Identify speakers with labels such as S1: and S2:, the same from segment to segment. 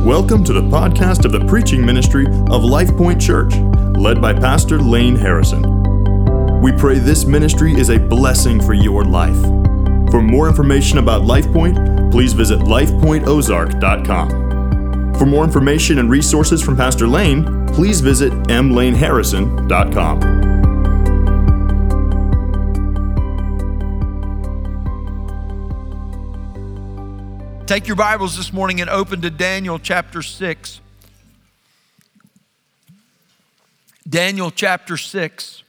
S1: Welcome to the podcast of the preaching ministry of Life Point Church, led by Pastor Lane Harrison. We pray this ministry is a blessing for your life. For more information about Life Point, please visit lifepointozark.com. For more information and resources from Pastor Lane, please visit mlaneharrison.com.
S2: Take your Bibles this morning and open to Daniel chapter 6. Daniel chapter 6.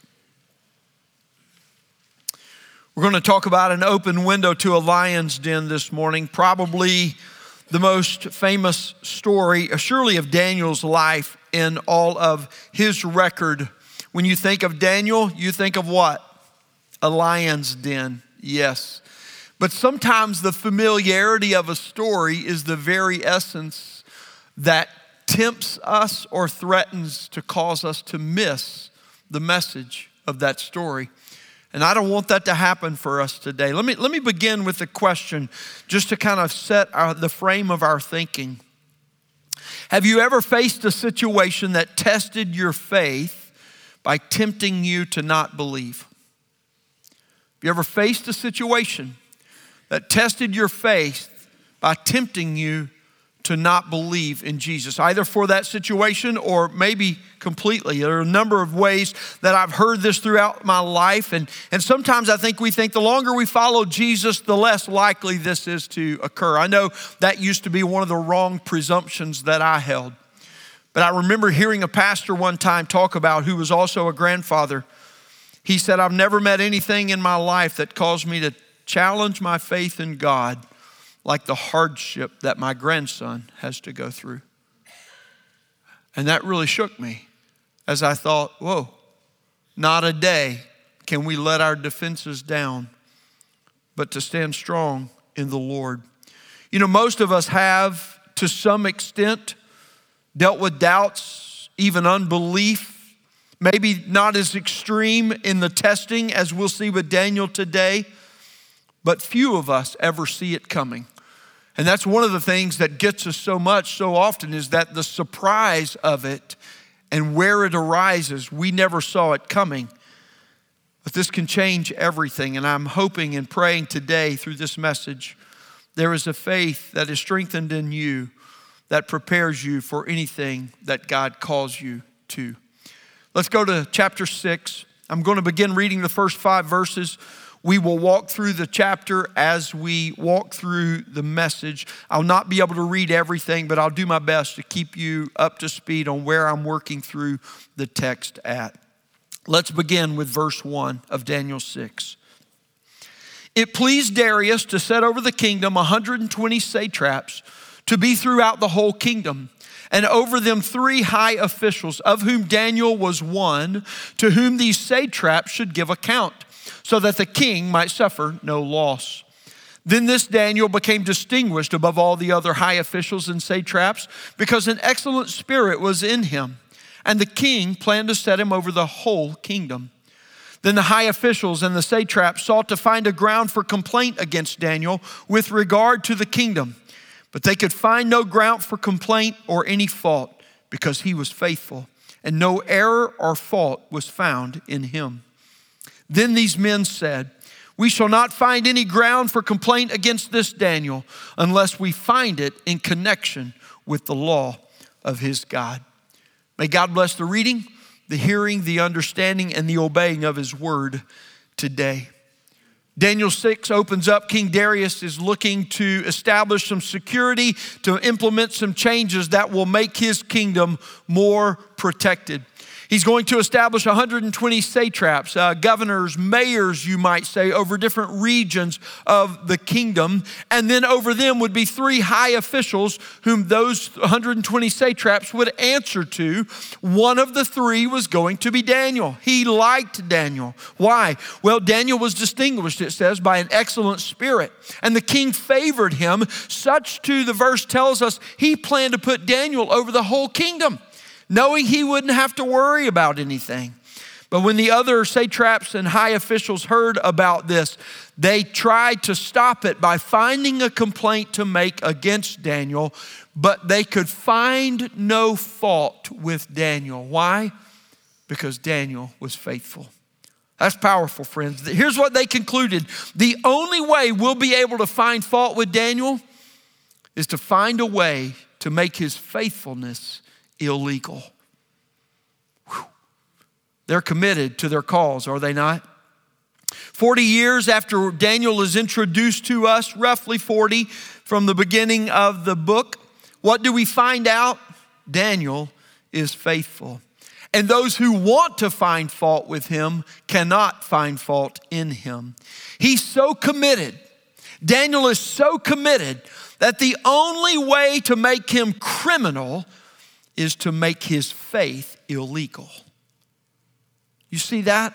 S2: We're going to talk about an open window to a lion's den this morning. Probably the most famous story, surely, of Daniel's life in all of his record. When you think of Daniel, you think of what? A lion's den, yes. But sometimes the familiarity of a story is the very essence that tempts us or threatens to cause us to miss the message of that story. And I don't want that to happen for us today. Let me begin with a question just to kind of set the frame of our thinking. Have you ever faced a situation that tested your faith by tempting you to not believe? Have you ever faced a situation that tested your faith by tempting you to not believe in Jesus, either for that situation or maybe completely? There are a number of ways that I've heard this throughout my life, and sometimes I think we think the longer we follow Jesus, the less likely this is to occur. I know that used to be one of the wrong presumptions that I held. But I remember hearing a pastor one time talk about, who was also a grandfather. He said, "I've never met anything in my life that caused me to challenge my faith in God like the hardship that my grandson has to go through." And that really shook me as I thought, whoa, not a day can we let our defenses down, but to stand strong in the Lord. You know, most of us have, to some extent, dealt with doubts, even unbelief, maybe not as extreme in the testing as we'll see with Daniel today. But few of us ever see it coming. And that's one of the things that gets us so often, is that the surprise of it and where it arises, we never saw it coming. But this can change everything. And I'm hoping and praying today through this message, there is a faith that is strengthened in you that prepares you for anything that God calls you to. Let's go to chapter 6. I'm going to begin reading the first 5 verses. We will walk through the chapter as we walk through the message. I'll not be able to read everything, but I'll do my best to keep you up to speed on where I'm working through the text at. Let's begin with verse 1 of Daniel 6. It pleased Darius to set over the kingdom 120 satraps to be throughout the whole kingdom, and over them 3 high officials, of whom Daniel was one, to whom these satraps should give account, so that the king might suffer no loss. Then this Daniel became distinguished above all the other high officials and satraps, because an excellent spirit was in him, and the king planned to set him over the whole kingdom. Then the high officials and the satraps sought to find a ground for complaint against Daniel with regard to the kingdom, but they could find no ground for complaint or any fault, because he was faithful, and no error or fault was found in him. Then these men said, "We shall not find any ground for complaint against this Daniel unless we find it in connection with the law of his God." May God bless the reading, the hearing, the understanding, and the obeying of his word today. Daniel 6 opens up. King Darius is looking to establish some security, to implement some changes that will make his kingdom more protected. He's going to establish 120 satraps, governors, mayors, you might say, over different regions of the kingdom. And then over them would be 3 high officials whom those 120 satraps would answer to. One of the 3 was going to be Daniel. He liked Daniel. Why? Well, Daniel was distinguished, it says, by an excellent spirit. And the king favored him, such to, the verse tells us, he planned to put Daniel over the whole kingdom, knowing he wouldn't have to worry about anything. But when the other satraps and high officials heard about this, they tried to stop it by finding a complaint to make against Daniel, but they could find no fault with Daniel. Why? Because Daniel was faithful. That's powerful, friends. Here's what they concluded. The only way we'll be able to find fault with Daniel is to find a way to make his faithfulness illegal. Whew. They're committed to their cause, are they not? 40 years after Daniel is introduced to us, roughly 40 from the beginning of the book, what do we find out? Daniel is faithful. And those who want to find fault with him cannot find fault in him. He's so committed. Daniel is so committed that the only way to make him criminal is to make his faith illegal. You see that?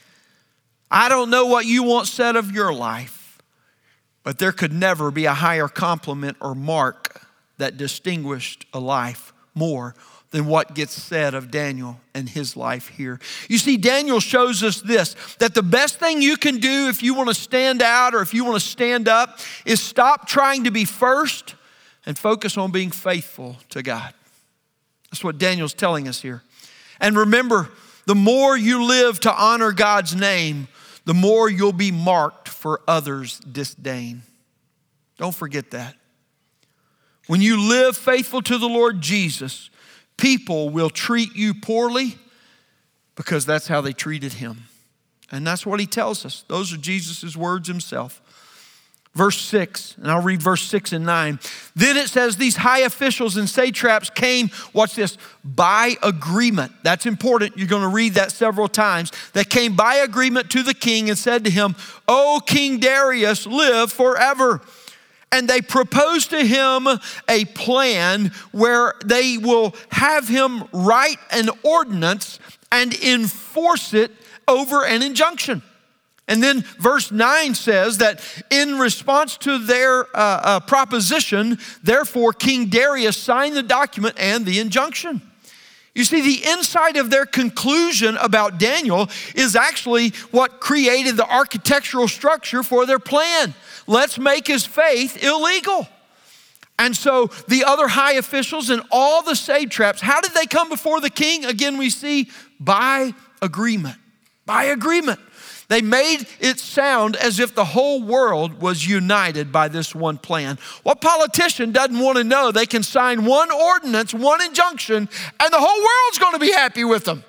S2: I don't know what you want said of your life, but there could never be a higher compliment or mark that distinguished a life more than what gets said of Daniel and his life here. You see, Daniel shows us this, that the best thing you can do if you want to stand out or if you want to stand up is stop trying to be first and focus on being faithful to God. That's what Daniel's telling us here. And remember, the more you live to honor God's name, the more you'll be marked for others' disdain. Don't forget that. When you live faithful to the Lord Jesus, people will treat you poorly because that's how they treated him. And that's what he tells us. Those are Jesus' words himself. Verse 6, and I'll read verse 6 and 9. Then it says, these high officials and satraps came, watch this, by agreement. That's important. You're going to read that several times. They came by agreement to the king and said to him, O King Darius, live forever. And they proposed to him a plan where they will have him write an ordinance and enforce it over an injunction. And then verse 9 says that in response to their proposition, therefore King Darius signed the document and the injunction. You see, the insight of their conclusion about Daniel is actually what created the architectural structure for their plan. Let's make his faith illegal. And so the other high officials and all the satraps, how did they come before the king? Again, we see by agreement. By agreement. They made it sound as if the whole world was united by this one plan. What politician doesn't want to know they can sign one ordinance, one injunction, and the whole world's going to be happy with them?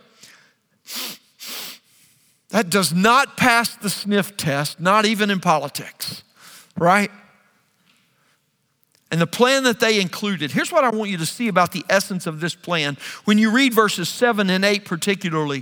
S2: That does not pass the sniff test, not even in politics, right? And the plan that they included, here's what I want you to see about the essence of this plan. When you read verses 7 and 8 particularly,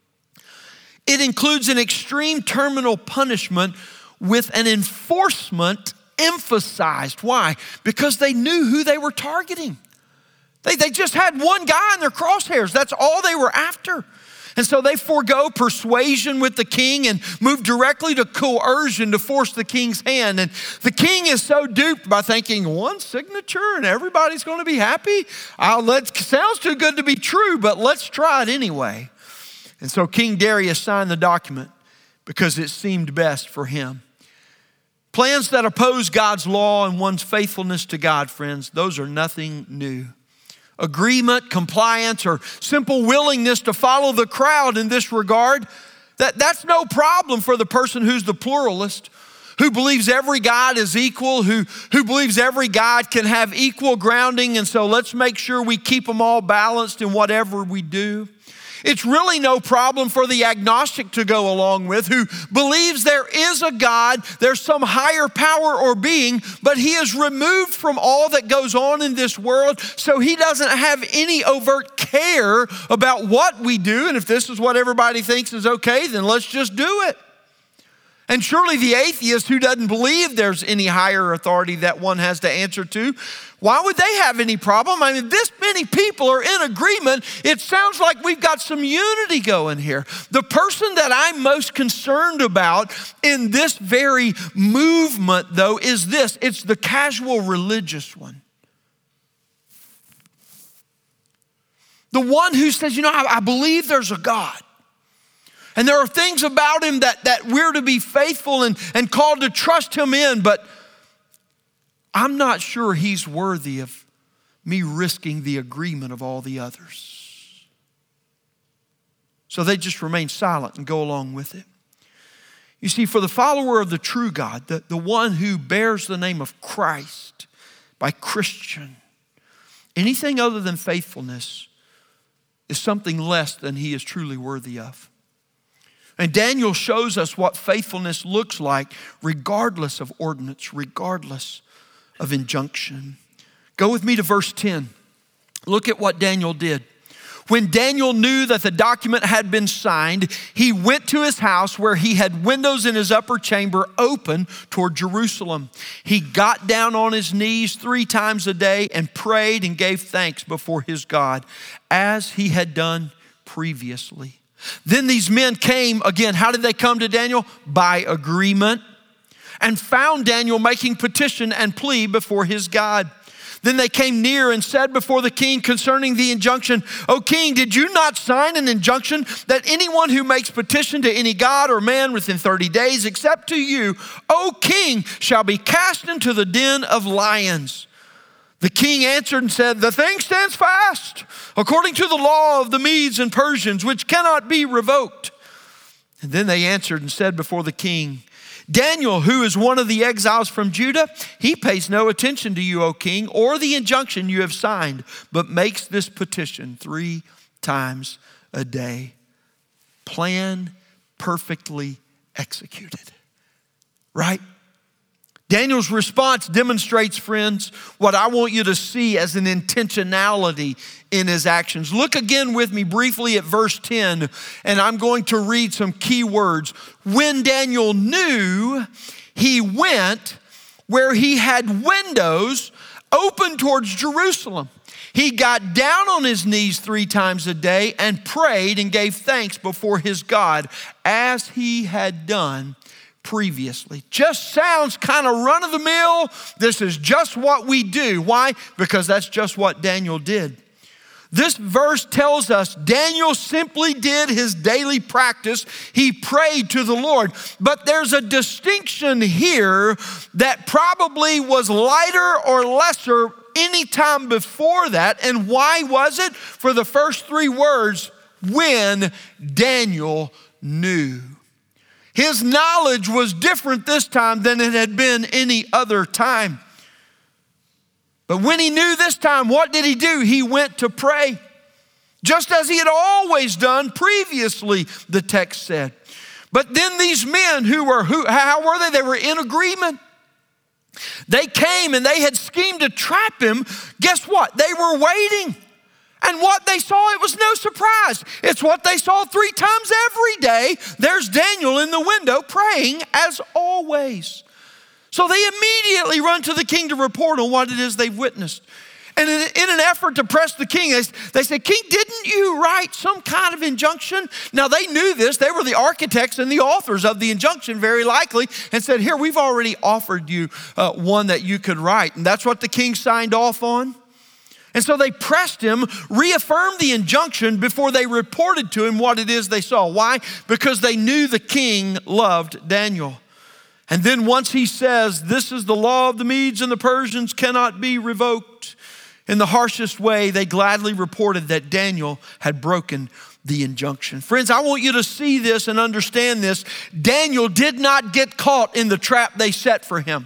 S2: it includes an extreme terminal punishment with an enforcement emphasized. Why? Because they knew who they were targeting. They just had one guy in their crosshairs. That's all they were after. And so they forego persuasion with the king and move directly to coercion to force the king's hand. And the king is so duped by thinking one signature and everybody's going to be happy. Sounds too good to be true, but let's try it anyway. And so King Darius signed the document because it seemed best for him. Plans that oppose God's law and one's faithfulness to God, friends, those are nothing new. Agreement, compliance, or simple willingness to follow the crowd in this regard, that's no problem for the person who's the pluralist, who believes every God is equal, who believes every God can have equal grounding, and so let's make sure we keep them all balanced in whatever we do. It's really no problem for the agnostic to go along with, who believes there is a God, there's some higher power or being, but he is removed from all that goes on in this world, so he doesn't have any overt care about what we do, and if this is what everybody thinks is okay, then let's just do it. And surely the atheist who doesn't believe there's any higher authority that one has to answer to, why would they have any problem? I mean, this many people are in agreement. It sounds like we've got some unity going here. The person that I'm most concerned about in this very movement, though, is this. It's the casual religious one. The one who says, I believe there's a God. And there are things about him that we're to be faithful and called to trust him in, but I'm not sure he's worthy of me risking the agreement of all the others. So they just remain silent and go along with it. You see, for the follower of the true God, the one who bears the name of Christ by Christian, anything other than faithfulness is something less than he is truly worthy of. And Daniel shows us what faithfulness looks like regardless of ordinance, regardless of injunction. Go with me to verse 10. Look at what Daniel did. When Daniel knew that the document had been signed, he went to his house where he had windows in his upper chamber open toward Jerusalem. He got down on his knees 3 times a day and prayed and gave thanks before his God, as he had done previously. Then these men came again. How did they come to Daniel? By agreement, and found Daniel making petition and plea before his God. Then they came near and said before the king concerning the injunction, "O king, did you not sign an injunction that anyone who makes petition to any god or man within 30 days, except to you, O king, shall be cast into the den of lions?" The king answered and said, "The thing stands fast, according to the law of the Medes and Persians, which cannot be revoked." And then they answered and said before the king, "Daniel, who is one of the exiles from Judah, he pays no attention to you, O king, or the injunction you have signed, but makes this petition 3 times a day." Plan perfectly executed, right? Daniel's response demonstrates, friends, what I want you to see as an intentionality in his actions. Look again with me briefly at verse 10, and I'm going to read some key words. When Daniel knew, he went where he had windows open towards Jerusalem. He got down on his knees 3 times a day and prayed and gave thanks before his God, as he had done previously. Just sounds kind of run-of-the-mill. This is just what we do. Why? Because that's just what Daniel did. This verse tells us Daniel simply did his daily practice. He prayed to the Lord. But there's a distinction here that probably was lighter or lesser any time before that. And why was it? For the first 3 words, when Daniel knew. His knowledge was different this time than it had been any other time. But when he knew this time, what did he do? He went to pray, just as he had always done previously, the text said. But then these men how were they? They were in agreement. They came and they had schemed to trap him. Guess what? They were waiting. And what they saw, it was no surprise. It's what they saw 3 times every day. There's Daniel in the window praying as always. So they immediately run to the king to report on what it is they've witnessed. And in an effort to press the king, they say, "King, didn't you write some kind of injunction?" Now they knew this. They were the architects and the authors of the injunction, very likely, and said, "Here, we've already offered you one that you could write." And that's what the king signed off on. And so they pressed him, reaffirmed the injunction before they reported to him what it is they saw. Why? Because they knew the king loved Daniel. And then once he says, "This is the law of the Medes and the Persians, cannot be revoked," in the harshest way, they gladly reported that Daniel had broken the injunction. Friends, I want you to see this and understand this. Daniel did not get caught in the trap they set for him.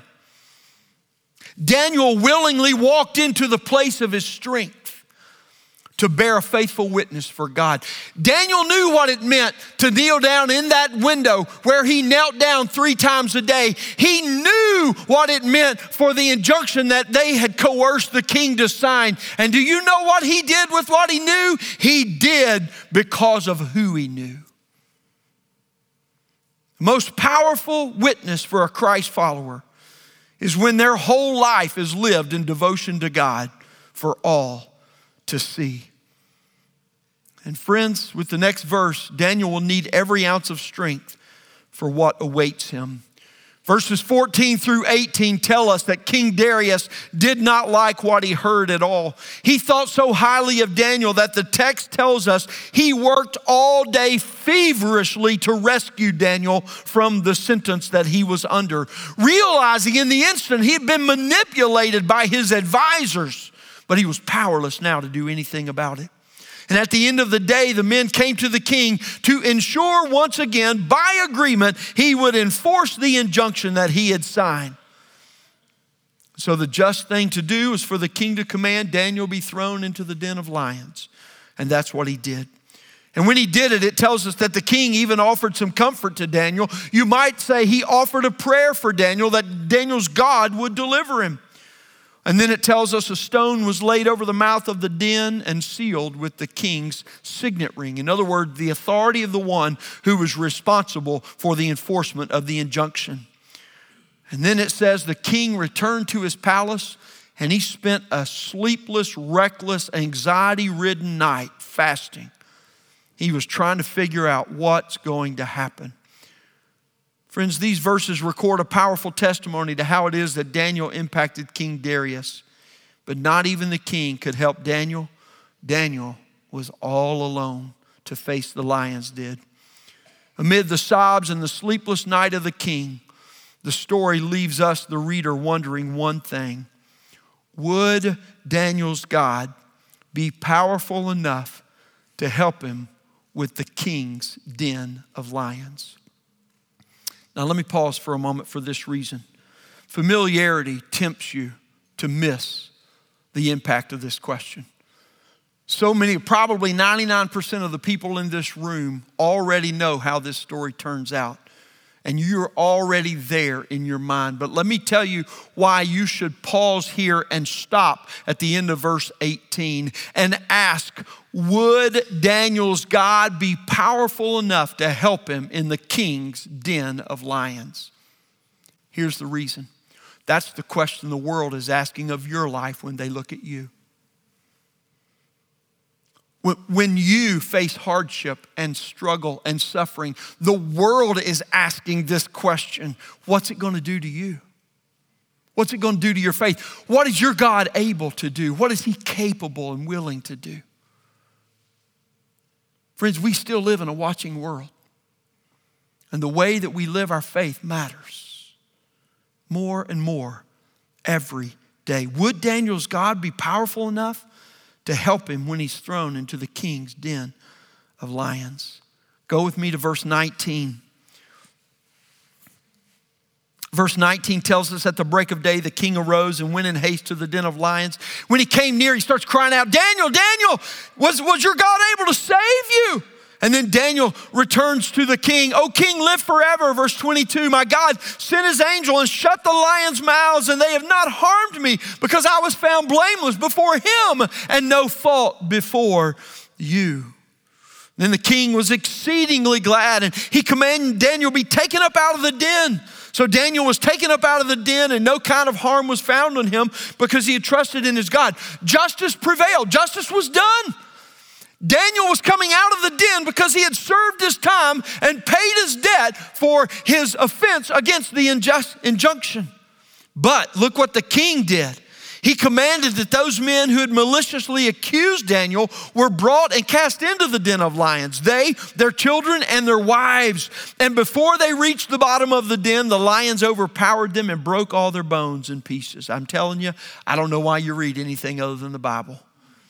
S2: Daniel willingly walked into the place of his strength to bear a faithful witness for God. Daniel knew what it meant to kneel down in that window where he knelt down 3 times a day. He knew what it meant for the injunction that they had coerced the king to sign. And do you know what he did with what he knew? He did because of who he knew. The most powerful witness for a Christ follower is when their whole life is lived in devotion to God for all to see. And friends, with the next verse, Daniel will need every ounce of strength for what awaits him. Verses 14 through 18 tell us that King Darius did not like what he heard at all. He thought so highly of Daniel that the text tells us he worked all day feverishly to rescue Daniel from the sentence that he was under, realizing in the instant he had been manipulated by his advisors, but he was powerless now to do anything about it. And at the end of the day, the men came to the king to ensure once again, by agreement, he would enforce the injunction that he had signed. So the just thing to do is for the king to command Daniel be thrown into the den of lions. And that's what he did. And when he did it, it tells us that the king even offered some comfort to Daniel. You might say he offered a prayer for Daniel that Daniel's God would deliver him. And then it tells us a stone was laid over the mouth of the den and sealed with the king's signet ring. In other words, the authority of the one who was responsible for the enforcement of the injunction. And then it says the king returned to his palace and he spent a sleepless, reckless, anxiety-ridden night fasting. He was trying to figure out what's going to happen. Friends, these verses record a powerful testimony to how it is that Daniel impacted King Darius. But not even the king could help Daniel. Daniel was all alone to face the lions den. Amid the sobs and the sleepless night of the king, the story leaves us, the reader, wondering one thing. Would Daniel's God be powerful enough to help him with the king's den of lions? Now let me pause for a moment for this reason. Familiarity tempts you to miss the impact of this question. So many, probably 99% of the people in this room already know how this story turns out. And you're already there in your mind. But let me tell you why you should pause here and stop at the end of verse 18 and ask, would Daniel's God be powerful enough to help him in the king's den of lions? Here's the reason. That's the question the world is asking of your life when they look at you. When you face hardship and struggle and suffering, the world is asking this question. What's it going to do to you? What's it going to do to your faith? What is your God able to do? What is he capable and willing to do? Friends, we still live in a watching world. And the way that we live our faith matters more and more every day. Would Daniel's God be powerful enough to help him when he's thrown into the king's den of lions? Go with me to verse 19. Verse 19 tells us at the break of day, the king arose and went in haste to the den of lions. When he came near, he starts crying out, Daniel, Daniel, was your God able to save you? And then Daniel returns to the king. O king, live forever. Verse 22, my God sent his angel and shut the lions' mouths, and they have not harmed me because I was found blameless before him and no fault before you. Then the king was exceedingly glad, and he commanded Daniel be taken up out of the den. So Daniel was taken up out of the den, and no kind of harm was found on him because he had trusted in his God. Justice prevailed. Justice was done. Daniel was coming out of the den because he had served his time and paid his debt for his offense against the injunction. But look what the king did. He commanded that those men who had maliciously accused Daniel were brought and cast into the den of lions, they, their children, and their wives. And before they reached the bottom of the den, the lions overpowered them and broke all their bones in pieces. I'm telling you, I don't know why you read anything other than the Bible.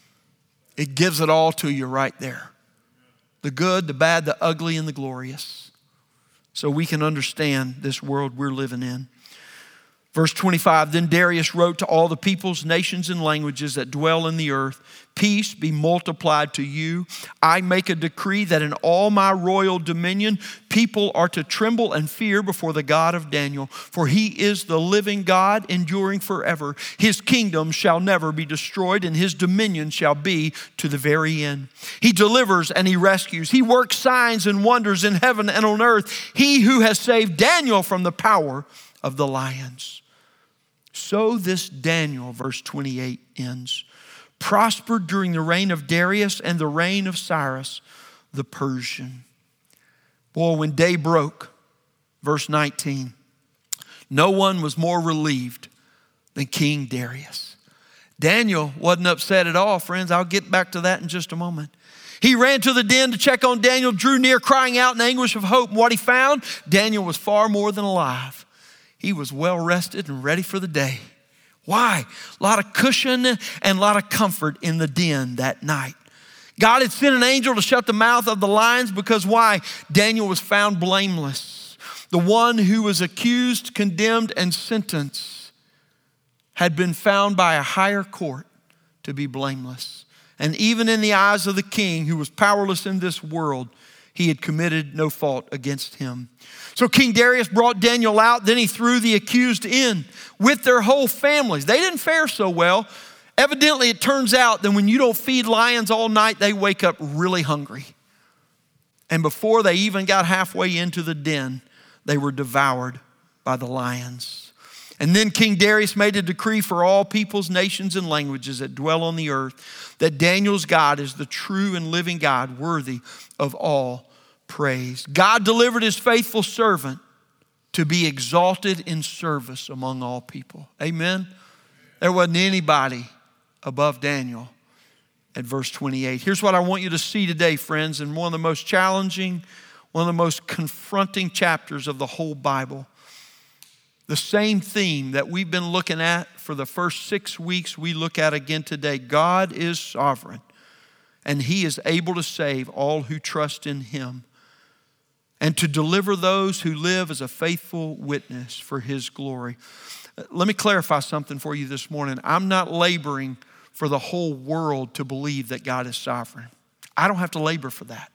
S2: It gives it all to you right there. The good, the bad, the ugly, and the glorious. So we can understand this world we're living in. Verse 25, then Darius wrote to all the peoples, nations, and languages that dwell in the earth, peace be multiplied to you. I make a decree that in all my royal dominion, people are to tremble and fear before the God of Daniel, for he is the living God, enduring forever. His kingdom shall never be destroyed, and his dominion shall be to the very end. He delivers and he rescues. He works signs and wonders in heaven and on earth. He who has saved Daniel from the power of the lions. So this Daniel, verse 28 ends, prospered during the reign of Darius and the reign of Cyrus the Persian. Boy, when day broke, verse 19, No one was more relieved than King Darius. Daniel wasn't upset at all, friends. I'll get back to that in just a moment. He ran to the den to check on Daniel, drew near, crying out in anguish of hope. And what he found, Daniel was far more than alive. He was well rested and ready for the day. Why? A lot of cushion and a lot of comfort in the den that night. God had sent an angel to shut the mouth of the lions because why? Daniel was found blameless. The one who was accused, condemned, and sentenced had been found by a higher court to be blameless. And even in the eyes of the king, who was powerless in this world, he had committed no fault against him. So King Darius brought Daniel out. Then he threw the accused in with their whole families. They didn't fare so well. Evidently, it turns out that when you don't feed lions all night, they wake up really hungry. And before they even got halfway into the den, they were devoured by the lions. And then King Darius made a decree for all peoples, nations, and languages that dwell on the earth that Daniel's God is the true and living God, worthy of all praise. God delivered his faithful servant to be exalted in service among all people. Amen? There wasn't anybody above Daniel at verse 28. Here's what I want you to see today, friends, in one of the most challenging, one of the most confronting chapters of the whole Bible. The same theme that we've been looking at for the first 6 weeks, we look at again today. God is sovereign, and he is able to save all who trust in him and to deliver those who live as a faithful witness for his glory. Let me clarify something for you this morning. I'm not laboring for the whole world to believe that God is sovereign. I don't have to labor for that.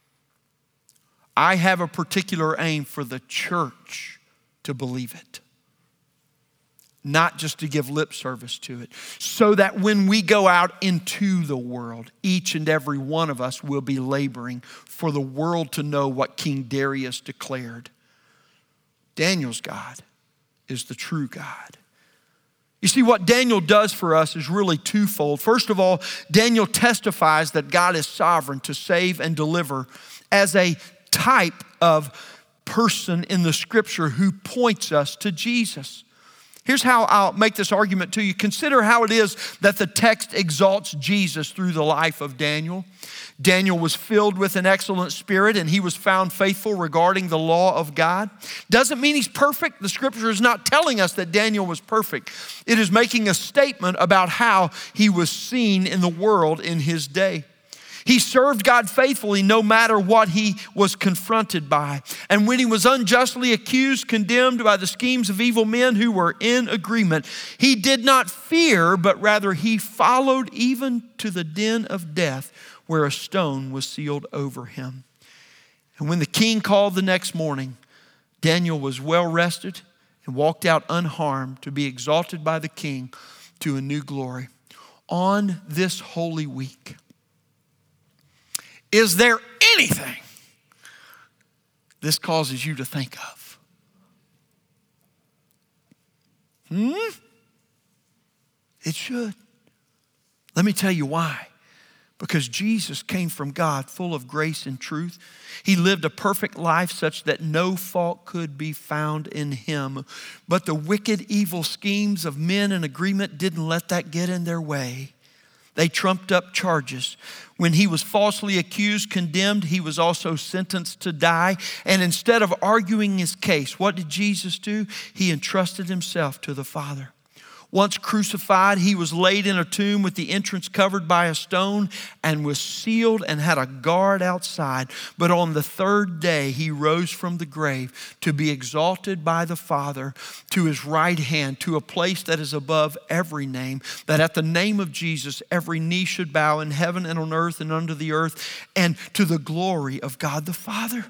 S2: I have a particular aim for the church to believe it, not just to give lip service to it, so that when we go out into the world, each and every one of us will be laboring for the world to know what King Darius declared. Daniel's God is the true God. You see, what Daniel does for us is really twofold. First of all, Daniel testifies that God is sovereign to save and deliver as a type of person in the scripture who points us to Jesus. Here's how I'll make this argument to you. Consider how it is that the text exalts Jesus through the life of Daniel. Daniel was filled with an excellent spirit and he was found faithful regarding the law of God. Doesn't mean he's perfect. The scripture is not telling us that Daniel was perfect. It is making a statement about how he was seen in the world in his day. He served God faithfully no matter what he was confronted by. And when he was unjustly accused, condemned by the schemes of evil men who were in agreement, he did not fear, but rather he followed even to the den of death where a stone was sealed over him. And when the king called the next morning, Daniel was well rested and walked out unharmed to be exalted by the king to a new glory. On this holy week, is there anything this causes you to think of? It should. Let me tell you why. Because Jesus came from God full of grace and truth. He lived a perfect life such that no fault could be found in him. But the wicked, evil schemes of men in agreement didn't let that get in their way. They trumped up charges. When he was falsely accused, condemned, he was also sentenced to die. And instead of arguing his case, what did Jesus do? He entrusted himself to the Father. Once crucified, he was laid in a tomb with the entrance covered by a stone and was sealed and had a guard outside. But on the third day, he rose from the grave to be exalted by the Father to his right hand, to a place that is above every name, that at the name of Jesus, every knee should bow in heaven and on earth and under the earth, and to the glory of God the Father.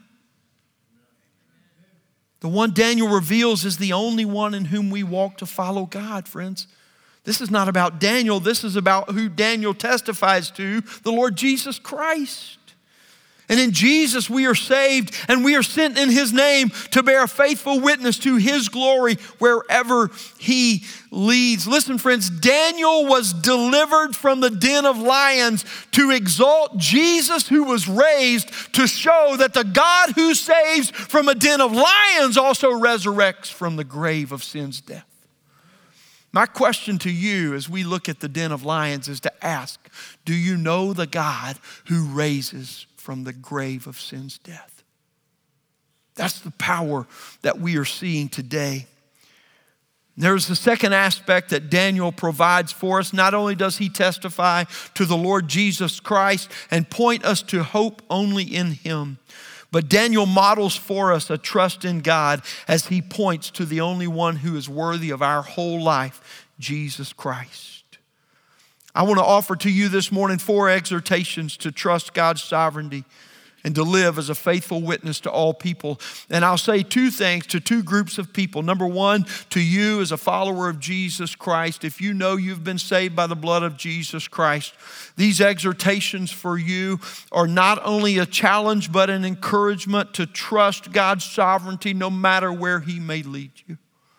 S2: The one Daniel reveals is the only one in whom we walk to follow God, friends. This is not about Daniel. This is about who Daniel testifies to, the Lord Jesus Christ. And in Jesus we are saved, and we are sent in his name to bear a faithful witness to his glory wherever he leads. Listen, friends, Daniel was delivered from the den of lions to exalt Jesus who was raised, to show that the God who saves from a den of lions also resurrects from the grave of sin's death. My question to you as we look at the den of lions is to ask, do you know the God who raises from the grave of sin's death? That's the power that we are seeing today. There's the second aspect that Daniel provides for us. Not only does he testify to the Lord Jesus Christ and point us to hope only in him, but Daniel models for us a trust in God as he points to the only one who is worthy of our whole life, Jesus Christ. I want to offer to you this morning 4 exhortations to trust God's sovereignty and to live as a faithful witness to all people. And I'll say 2 things to 2 groups of people. Number 1, to you as a follower of Jesus Christ. If you know you've been saved by the blood of Jesus Christ, these exhortations for you are not only a challenge, but an encouragement to trust God's sovereignty no matter where he may lead you.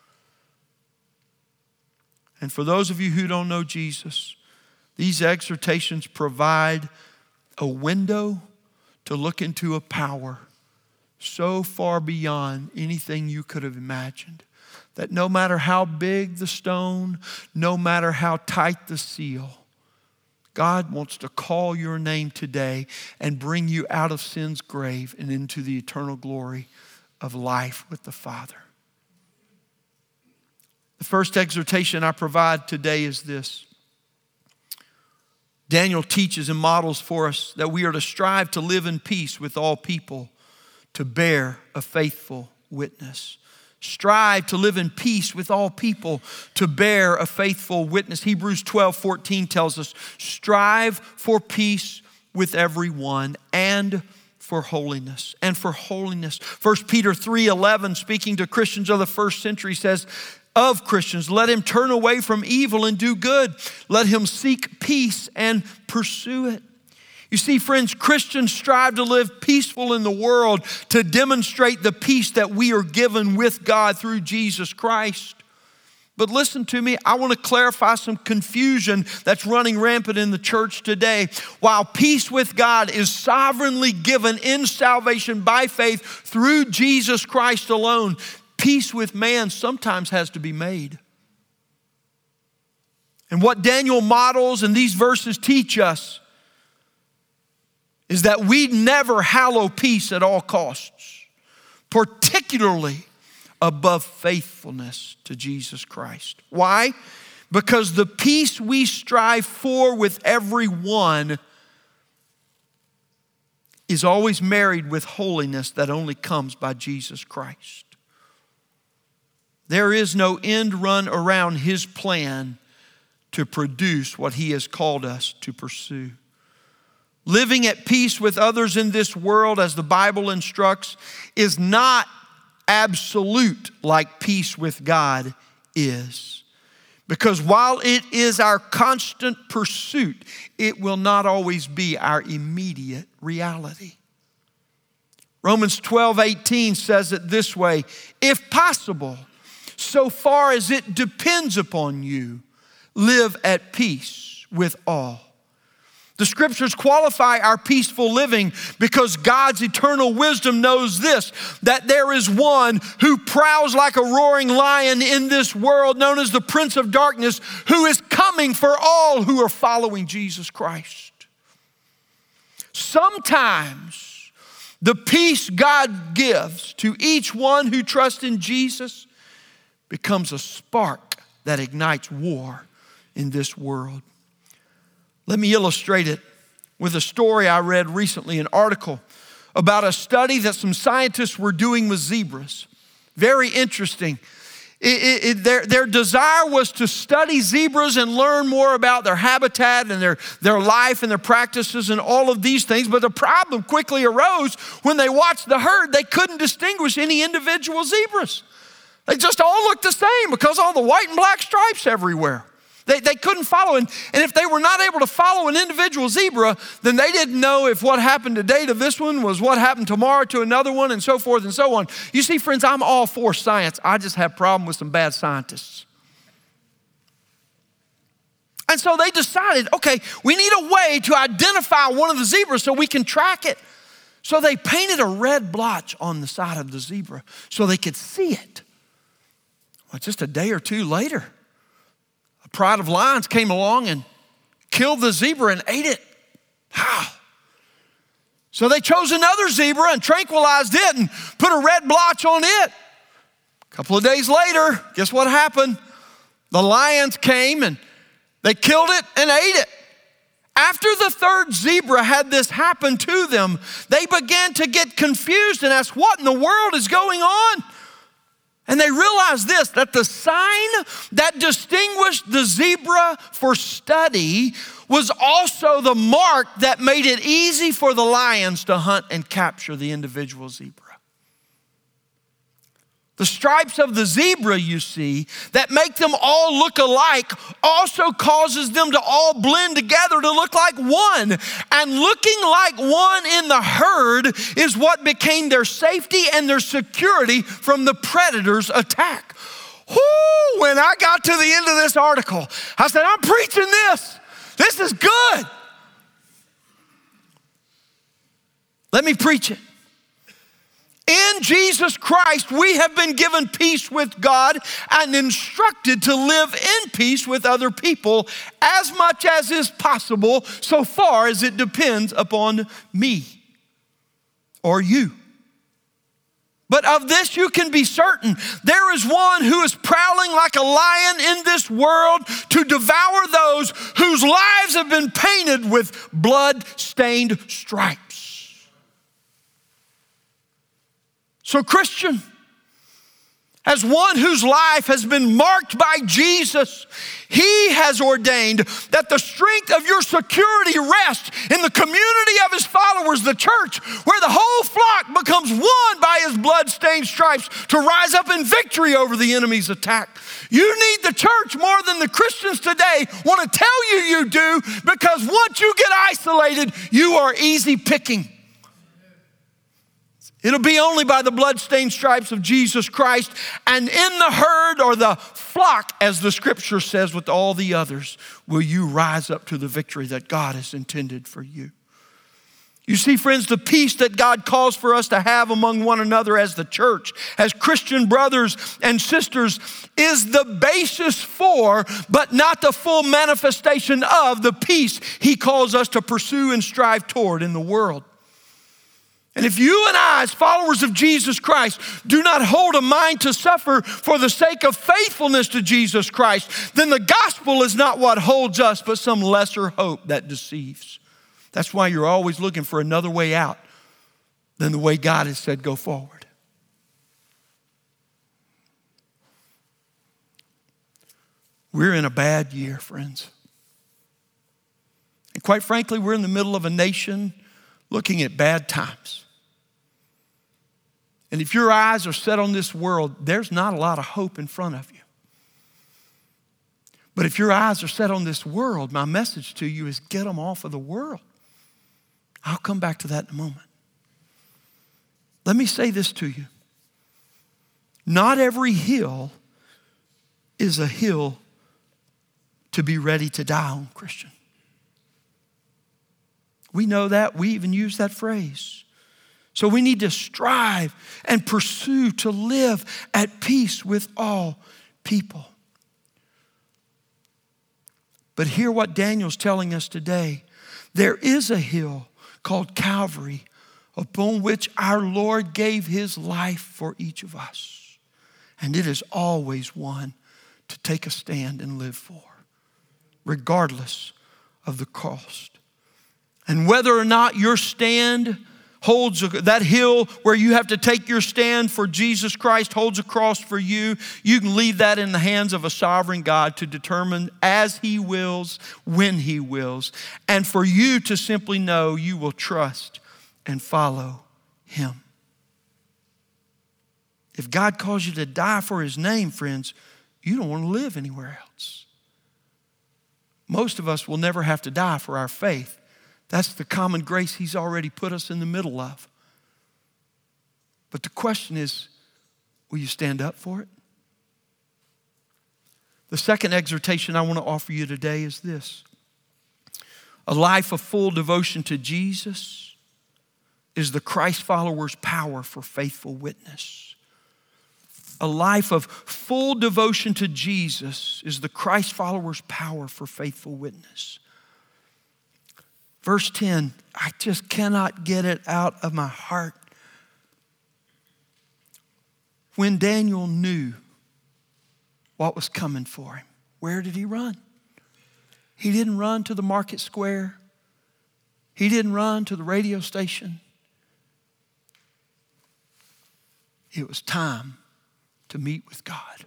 S2: And for those of you who don't know Jesus, these exhortations provide a window to look into a power so far beyond anything you could have imagined, that no matter how big the stone, no matter how tight the seal, God wants to call your name today and bring you out of sin's grave and into the eternal glory of life with the Father. The first exhortation I provide today is this. Daniel teaches and models for us that we are to strive to live in peace with all people, to bear a faithful witness. Strive to live in peace with all people, to bear a faithful witness. Hebrews 12:14 tells us, strive for peace with everyone and for holiness. 1 Peter 3:11, speaking to Christians of the first century, says, of Christians, let him turn away from evil and do good. Let him seek peace and pursue it. You see, friends, Christians strive to live peaceful in the world to demonstrate the peace that we are given with God through Jesus Christ. But listen to me, I want to clarify some confusion that's running rampant in the church today. While peace with God is sovereignly given in salvation by faith through Jesus Christ alone, peace with man sometimes has to be made. And what Daniel models and these verses teach us is that we never hallow peace at all costs, particularly above faithfulness to Jesus Christ. Why? Because the peace we strive for with everyone is always married with holiness that only comes by Jesus Christ. There is no end run around his plan to produce what he has called us to pursue. Living at peace with others in this world, as the Bible instructs, is not absolute like peace with God is. Because while it is our constant pursuit, it will not always be our immediate reality. Romans 12:18 says it this way, if possible, so far as it depends upon you, live at peace with all. The scriptures qualify our peaceful living because God's eternal wisdom knows this, that there is one who prowls like a roaring lion in this world, known as the Prince of Darkness, who is coming for all who are following Jesus Christ. Sometimes the peace God gives to each one who trusts in Jesus becomes a spark that ignites war in this world. Let me illustrate it with a story I read recently, an article about a study that some scientists were doing with zebras. Very interesting. Their desire was to study zebras and learn more about their habitat and their life and their practices and all of these things. But the problem quickly arose when they watched the herd. They couldn't distinguish any individual zebras. They just all looked the same because all the white and black stripes everywhere. They couldn't follow. And if they were not able to follow an individual zebra, then they didn't know if what happened today to this one was what happened tomorrow to another one, and so forth and so on. You see, friends, I'm all for science. I just have a problem with some bad scientists. And so they decided, okay, we need a way to identify one of the zebras so we can track it. So they painted a red blotch on the side of the zebra so they could see it. Well, just a day or two later, a pride of lions came along and killed the zebra and ate it. How? So they chose another zebra and tranquilized it and put a red blotch on it. A couple of days later, guess what happened? The lions came and they killed it and ate it. After the third zebra had this happen to them, they began to get confused and ask, what in the world is going on? And they realized this, that the sign that distinguished the zebra for study was also the mark that made it easy for the lions to hunt and capture the individual zebra. The stripes of the zebra, you see, that make them all look alike also causes them to all blend together to look like one. And looking like one in the herd is what became their safety and their security from the predator's attack. Whoo, when I got to the end of this article, I said, I'm preaching this. This is good. Let me preach it. In Jesus Christ, we have been given peace with God and instructed to live in peace with other people as much as is possible, so far as it depends upon me or you. But of this you can be certain, there is one who is prowling like a lion in this world to devour those whose lives have been painted with blood-stained stripes. So Christian, as one whose life has been marked by Jesus, he has ordained that the strength of your security rests in the community of his followers, the church, where the whole flock becomes one by his blood-stained stripes to rise up in victory over the enemy's attack. You need the church more than the Christians today want to tell you do, because once you get isolated, you are easy picking. It'll be only by the blood-stained stripes of Jesus Christ and in the herd or the flock, as the scripture says, with all the others, will you rise up to the victory that God has intended for you. You see, friends, the peace that God calls for us to have among one another as the church, as Christian brothers and sisters, is the basis for, but not the full manifestation of, the peace he calls us to pursue and strive toward in the world. And if you and I, as followers of Jesus Christ, do not hold a mind to suffer for the sake of faithfulness to Jesus Christ, then the gospel is not what holds us, but some lesser hope that deceives. That's why you're always looking for another way out than the way God has said go forward. We're in a bad year, friends. And quite frankly, we're in the middle of a nation looking at bad times. And if your eyes are set on this world, there's not a lot of hope in front of you. But if your eyes are set on this world, my message to you is get them off of the world. I'll come back to that in a moment. Let me say this to you. Not every hill is a hill to be ready to die on, Christian. We know that. We even use that phrase. So we need to strive and pursue to live at peace with all people. But hear what Daniel's telling us today. There is a hill called Calvary upon which our Lord gave his life for each of us. And it is always one to take a stand and live for, regardless of the cost. And whether or not your stand holds, that hill where you have to take your stand for Jesus Christ holds a cross for you, you can leave that in the hands of a sovereign God to determine as he wills, when he wills, and for you to simply know you will trust and follow him. If God calls you to die for his name, friends, you don't want to live anywhere else. most of us will never have to die for our faith. That's the common grace he's already put us in the middle of. But the question is, will you stand up for it? The second exhortation I want to offer you today is this. A life of full devotion to Jesus is the Christ follower's power for faithful witness. A life of full devotion to Jesus is the Christ follower's power for faithful witness. Verse 10, I just cannot get it out of my heart. When Daniel knew what was coming for him, where did he run? He didn't run to the market square. He didn't run to the radio station. It was time to meet with God.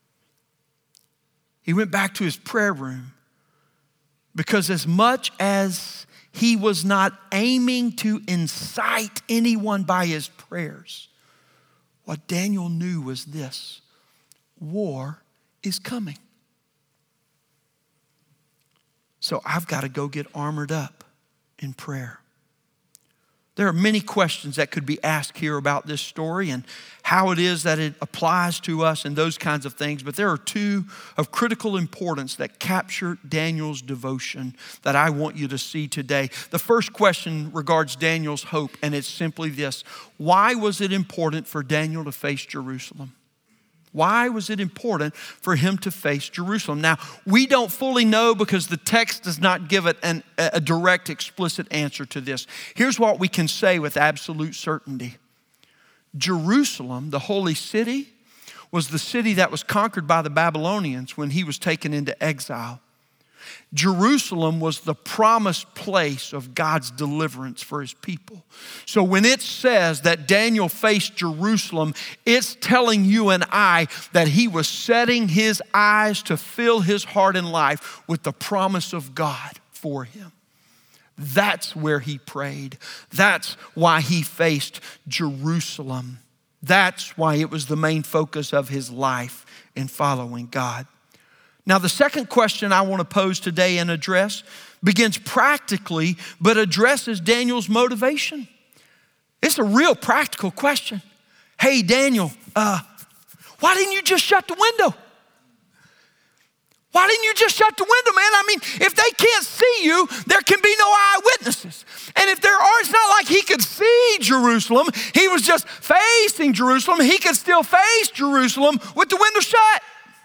S2: He went back to his prayer room because as much as he was not aiming to incite anyone by his prayers, what Daniel knew was this: war is coming. So I've got to go get armored up in prayer. There are many questions that could be asked here about this story and how it is that it applies to us and those kinds of things. But there are two of critical importance that capture Daniel's devotion that I want you to see today. The first question regards Daniel's hope, and it's simply this: why was it important for Daniel to face Jerusalem? Why was it important for him to face Jerusalem? Now, we don't fully know because the text does not give it a direct, explicit answer to this. Here's what we can say with absolute certainty. Jerusalem, the holy city, was the city that was conquered by the Babylonians when he was taken into exile. Jerusalem was the promised place of God's deliverance for his people. So when it says that Daniel faced Jerusalem, it's telling you and I that he was setting his eyes to fill his heart and life with the promise of God for him. That's where he prayed. That's why he faced Jerusalem. That's why it was the main focus of his life in following God. Now, the second question I want to pose today and address begins practically, but addresses Daniel's motivation. It's a real practical question. Hey, Daniel, why didn't you just shut the window? Why didn't you just shut the window, man? I mean, if they can't see you, there can be no eyewitnesses. And if there are, it's not like he could see Jerusalem. He was just facing Jerusalem. He could still face Jerusalem with the window shut.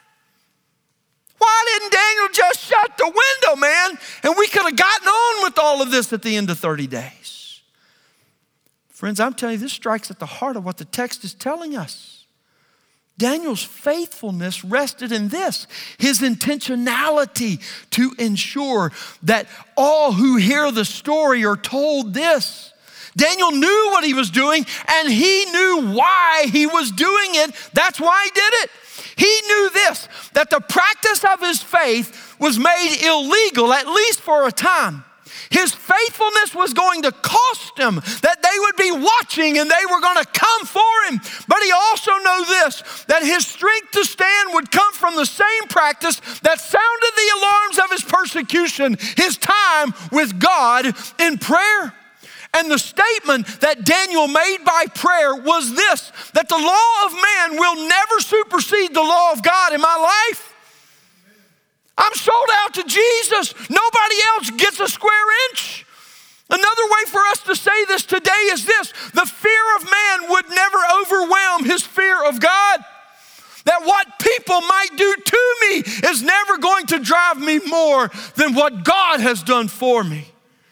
S2: Why didn't Daniel just shut the window, man? And we could have gotten on with all of this at the end of 30 days. Friends, I'm telling you, this strikes at the heart of what the text is telling us. Daniel's faithfulness rested in this: his intentionality to ensure that all who hear the story are told this. Daniel knew what he was doing, and he knew why he was doing it. That's why he did it. He knew this, that the practice of his faith was made illegal, at least for a time. His faithfulness was going to cost him, that they would be watching and they were going to come for him. But he also knew this, that his strength to stand would come from the same practice that sounded the alarms of his persecution, his time with God in prayer. And the statement that Daniel made by prayer was this: that the law of man will never supersede the law of God in my life. I'm sold out to Jesus. Nobody else gets a square inch. Another way for us to say this today is this: the fear of man would never overwhelm his fear of God. That what people might do to me is never going to drive me more than what God has done for me.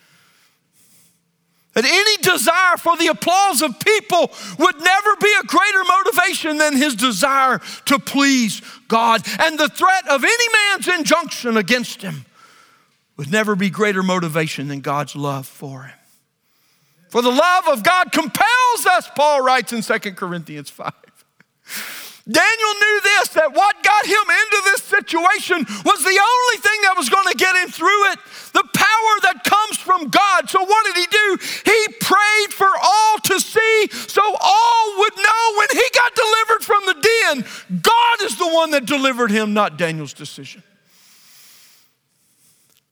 S2: That any desire for the applause of people would never be a greater motivation than his desire to please God. And the threat of any man's injunction against him would never be greater motivation than God's love for him. For the love of God compels us, Paul writes in 2 Corinthians 5. Daniel knew this, that what got him into this situation was the only thing that was going to get him through it. The power that comes from God. So what did he do? He prayed for all to see, so all would know when he got delivered from the den, God is the one that delivered him, not Daniel's decision.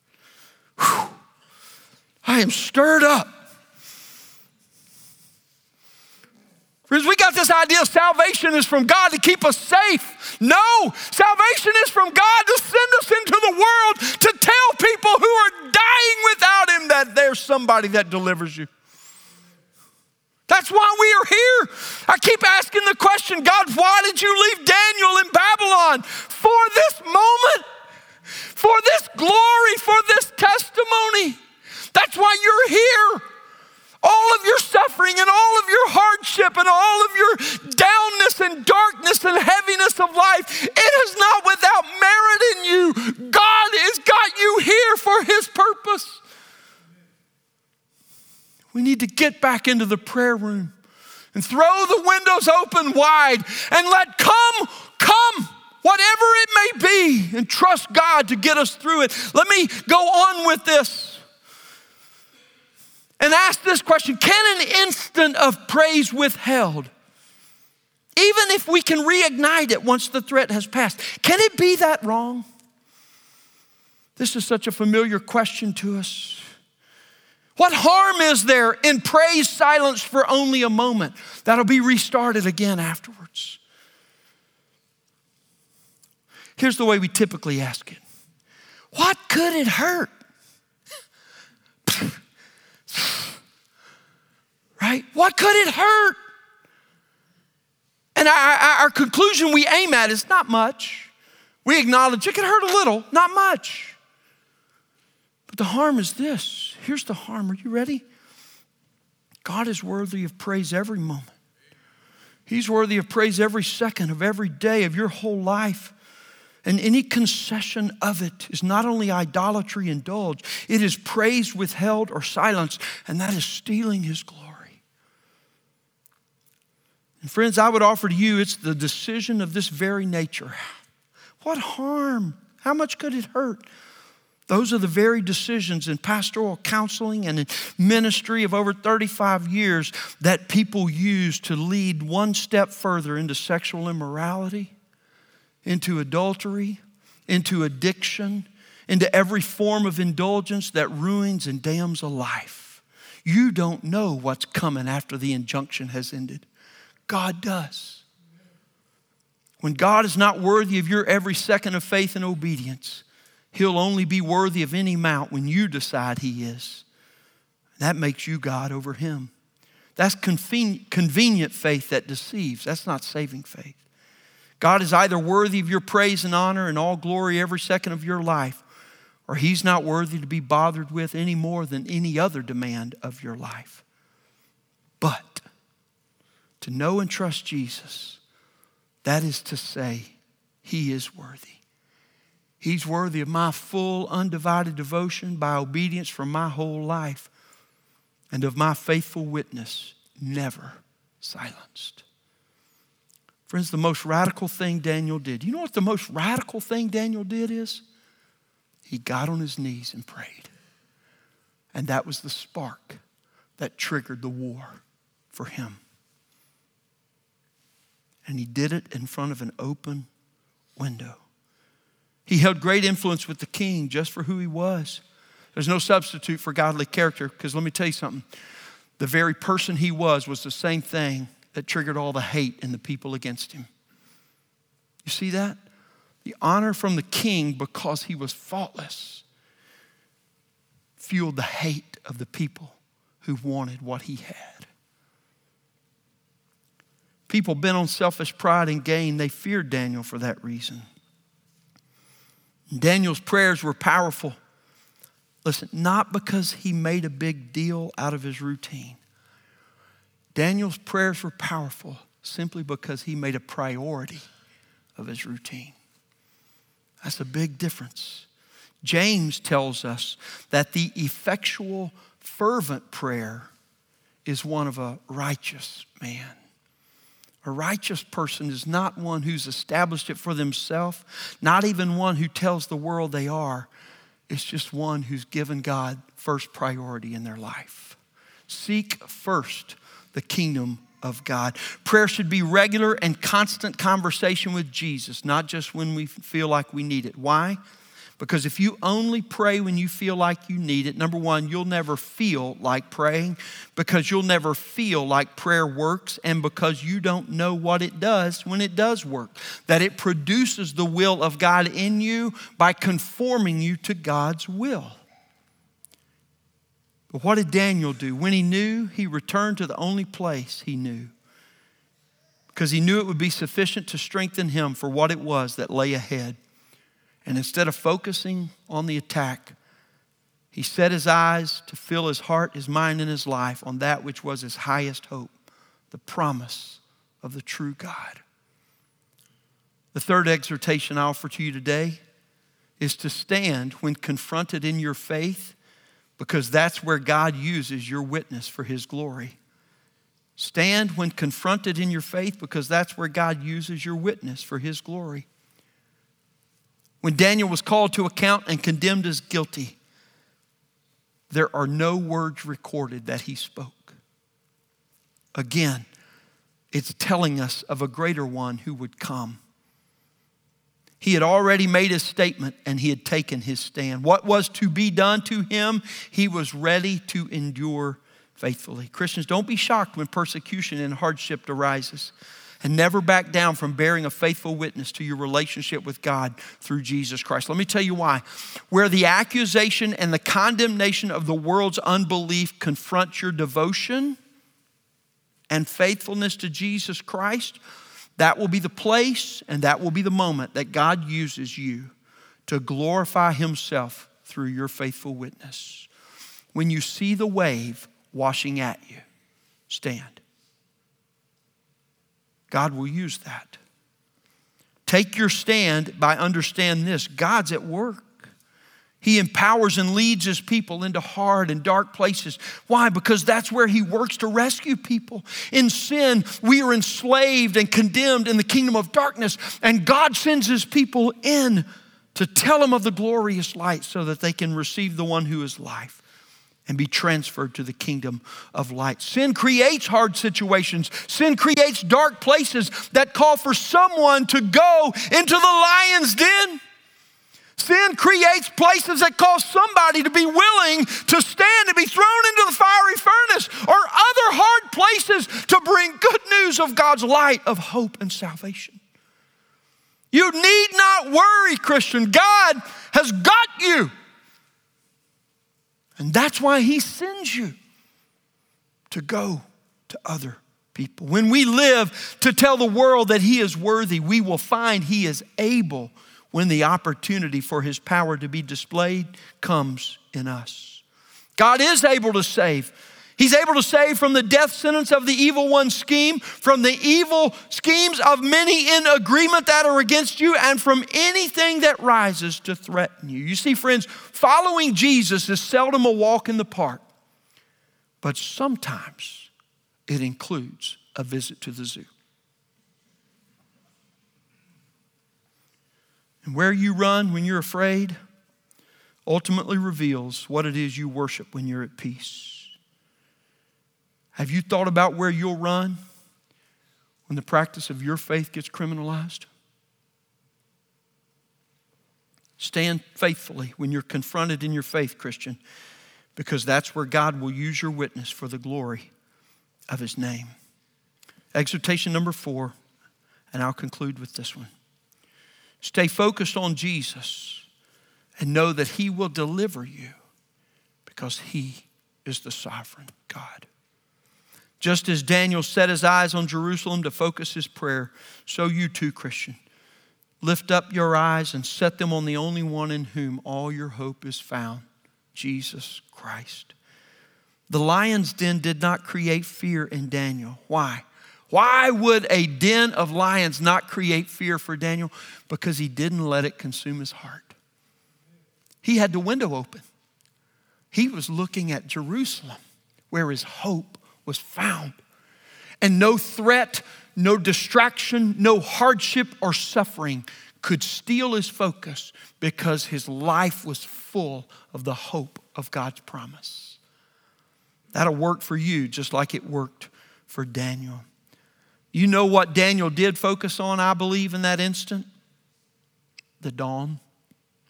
S2: I am stirred up. Friends, we got this idea salvation is from God to keep us safe. No, salvation is from God to send us into the world to tell people who are dying without him that there's somebody that delivers you. That's why we are here. I keep asking the question, God, why did you leave Daniel in Babylon? For this moment, for this glory, for this testimony. That's why you're here. All of your suffering and all of your hardship and all of your downness and darkness and heaviness of life, it is not without merit in you. God has got you here for his purpose. We need to get back into the prayer room and throw the windows open wide and let come, whatever it may be, and trust God to get us through it. Let me go on with this and ask this question. Can an instant of praise withheld, even if we can reignite it once the threat has passed, can it be that wrong? This is such a familiar question to us. What harm is there in praise silenced for only a moment that'll be restarted again afterwards? Here's the way we typically ask it. What could it hurt? Right? What could it hurt? And our conclusion we aim at is not much. We acknowledge it could hurt a little, not much. But the harm is this. Here's the harm. Are you ready? God is worthy of praise every moment. He's worthy of praise every second of every day of your whole life. And any concession of it is not only idolatry indulged, it is praise withheld or silenced, and that is stealing his glory. And friends, I would offer to you, it's the decision of this very nature. What harm? How much could it hurt? Those are the very decisions in pastoral counseling and in ministry of over 35 years that people use to lead one step further into sexual immorality, into adultery, into addiction, into every form of indulgence that ruins and damns a life. You don't know what's coming after the injunction has ended. God does. When God is not worthy of your every second of faith and obedience, he'll only be worthy of any amount when you decide he is. That makes you God over him. That's convenient faith that deceives. That's not saving faith. God is either worthy of your praise and honor and all glory every second of your life, or he's not worthy to be bothered with any more than any other demand of your life. But to know and trust Jesus, that is to say, he is worthy. He's worthy of my full, undivided devotion by obedience for my whole life and of my faithful witness, never silenced. Friends, the most radical thing Daniel did, you know what the most radical thing Daniel did is? He got on his knees and prayed. And that was the spark that triggered the war for him. And he did it in front of an open window. He held great influence with the king just for who he was. There's no substitute for godly character, because let me tell you something. The very person he was the same thing that triggered all the hate in the people against him. You see that? The honor from the king, because he was faultless, fueled the hate of the people who wanted what he had. People bent on selfish pride and gain, they feared Daniel for that reason. Daniel's prayers were powerful. Listen, not because he made a big deal out of his routine. Daniel's prayers were powerful simply because he made a priority of his routine. That's a big difference. James tells us that the effectual, fervent prayer is one of a righteous man. A righteous person is not one who's established it for themselves, not even one who tells the world they are. It's just one who's given God first priority in their life. Seek first the kingdom of God. Prayer should be regular and constant conversation with Jesus, not just when we feel like we need it. Why? Because if you only pray when you feel like you need it, number one, you'll never feel like praying, because you'll never feel like prayer works, and because you don't know what it does when it does work. That it produces the will of God in you by conforming you to God's will. But what did Daniel do? When he knew, he returned to the only place he knew, because he knew it would be sufficient to strengthen him for what it was that lay ahead. And instead of focusing on the attack, he set his eyes to fill his heart, his mind, and his life on that which was his highest hope, the promise of the true God. The third exhortation I offer to you today is to stand when confronted in your faith, because that's where God uses your witness for his glory. Stand when confronted in your faith, because that's where God uses your witness for his glory. When Daniel was called to account and condemned as guilty, there are no words recorded that he spoke. Again, it's telling us of a greater one who would come. He had already made his statement and he had taken his stand. What was to be done to him, he was ready to endure faithfully. Christians, don't be shocked when persecution and hardship arises. And never back down from bearing a faithful witness to your relationship with God through Jesus Christ. Let me tell you why. Where the accusation and the condemnation of the world's unbelief confront your devotion and faithfulness to Jesus Christ, that will be the place and that will be the moment that God uses you to glorify himself through your faithful witness. When you see the wave washing at you, stand. God will use that. Take your stand by understanding this. God's at work. He empowers and leads his people into hard and dark places. Why? Because that's where he works to rescue people. In sin, we are enslaved and condemned in the kingdom of darkness, and God sends his people in to tell them of the glorious light so that they can receive the one who is life and be transferred to the kingdom of light. Sin creates hard situations. Sin creates dark places that call for someone to go into the lion's den. Sin creates places that cause somebody to be willing to stand and be thrown into the fiery furnace, or other hard places to bring good news of God's light of hope and salvation. You need not worry, Christian. God has got you. And that's why he sends you to go to other people. When we live to tell the world that he is worthy, we will find he is able when the opportunity for his power to be displayed comes in us. God is able to save. He's able to save from the death sentence of the evil one's scheme, from the evil schemes of many in agreement that are against you, and from anything that rises to threaten you. You see, friends, following Jesus is seldom a walk in the park, but sometimes it includes a visit to the zoo. And where you run when you're afraid ultimately reveals what it is you worship when you're at peace. Have you thought about where you'll run when the practice of your faith gets criminalized? Stand faithfully when you're confronted in your faith, Christian, because that's where God will use your witness for the glory of his name. Exhortation number 4, and I'll conclude with this one. Stay focused on Jesus and know that he will deliver you because he is the sovereign God. Just as Daniel set his eyes on Jerusalem to focus his prayer, so you too, Christian, lift up your eyes and set them on the only one in whom all your hope is found, Jesus Christ. The lion's den did not create fear in Daniel. Why? Why would a den of lions not create fear for Daniel? Because he didn't let it consume his heart. He had the window open. He was looking at Jerusalem, where his hope was found. And no threat, no distraction, no hardship or suffering could steal his focus, because his life was full of the hope of God's promise. That'll work for you just like it worked for Daniel. You know what Daniel did focus on, I believe, in that instant? The dawn.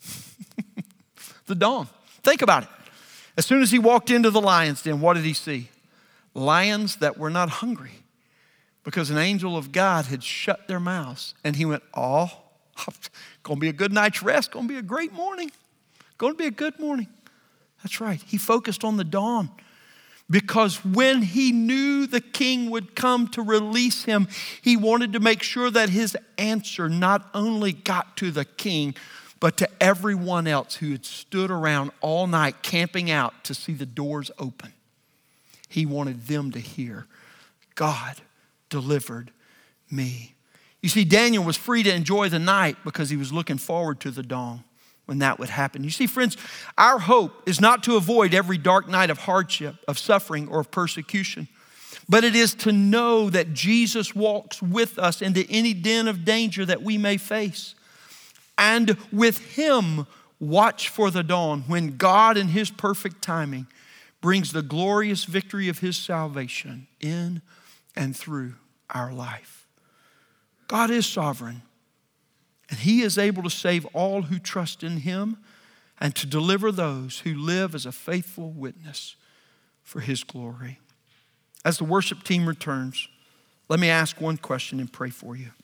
S2: The dawn. Think about it. As soon as he walked into the lion's den, what did he see? Lions that were not hungry because an angel of God had shut their mouths. And he went, oh, going to be a good night's rest. Going to be a great morning. Going to be a good morning. That's right. He focused on the dawn because when he knew the king would come to release him, he wanted to make sure that his answer not only got to the king, but to everyone else who had stood around all night camping out to see the doors open. He wanted them to hear, God delivered me. You see, Daniel was free to enjoy the night because he was looking forward to the dawn when that would happen. You see, friends, our hope is not to avoid every dark night of hardship, of suffering, or of persecution, but it is to know that Jesus walks with us into any den of danger that we may face. And with him, watch for the dawn when God in his perfect timing brings the glorious victory of his salvation in and through our life. God is sovereign, and he is able to save all who trust in him and to deliver those who live as a faithful witness for his glory. As the worship team returns, let me ask one question and pray for you.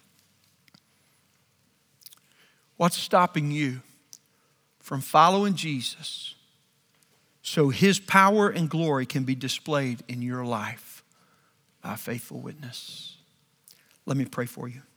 S2: What's stopping you from following Jesus so his power and glory can be displayed in your life by a faithful witness? Let me pray for you.